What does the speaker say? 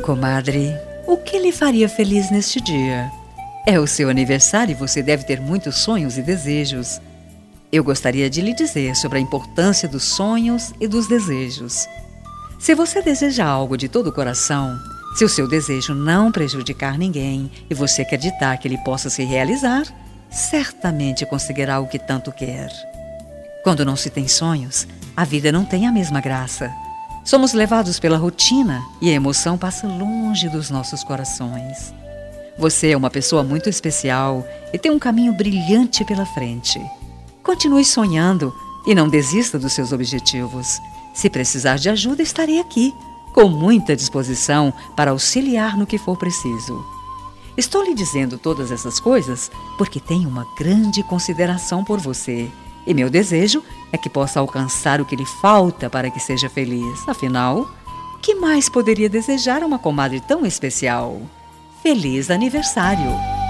comadre, o que lhe faria feliz neste dia? É o seu aniversário e você deve ter muitos sonhos e desejos. Eu gostaria de lhe dizer sobre a importância dos sonhos e dos desejos. Se você deseja algo de todo o coração, se o seu desejo não prejudicar ninguém e você acreditar que ele possa se realizar, certamente conseguirá o que tanto quer. Quando não se tem sonhos, a vida não tem a mesma graça. Somos levados pela rotina e a emoção passa longe dos nossos corações. Você é uma pessoa muito especial e tem um caminho brilhante pela frente. Continue sonhando e não desista dos seus objetivos. Se precisar de ajuda, estarei aqui, com muita disposição para auxiliar no que for preciso. Estou lhe dizendo todas essas coisas porque tenho uma grande consideração por você. E meu desejo é que possa alcançar o que lhe falta para que seja feliz. Afinal, que mais poderia desejar a uma comadre tão especial? Feliz aniversário!